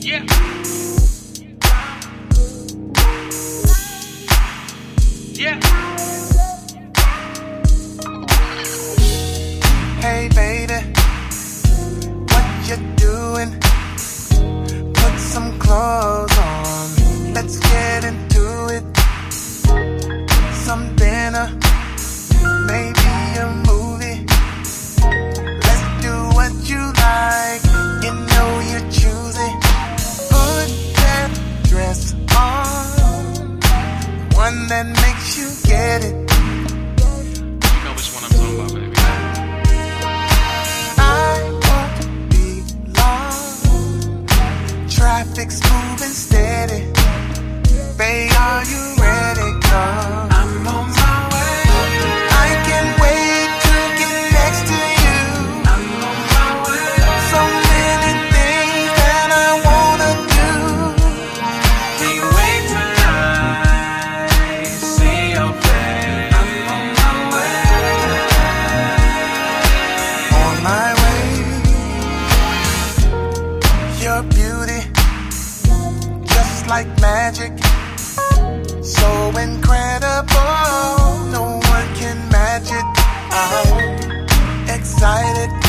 Yeah. Yeah. Hey baby, what you doing? Put some clothes on, let's get into it. Some dinner, maybe a movie. Let's do what you like, you know you choose it. Put that dress on, one that makes you get it. You know which one I'm talking about, baby. I won't be long, traffic's moving steady. Babe, are you ready? 'Cause I'm on my way. I can't wait to get next to you. I'm on my way. So many things that I wanna do. Can't wait till I see your face. I'm on my way. On my way. Your beauty, just like magic, so incredible, no one can match it. I'm excited.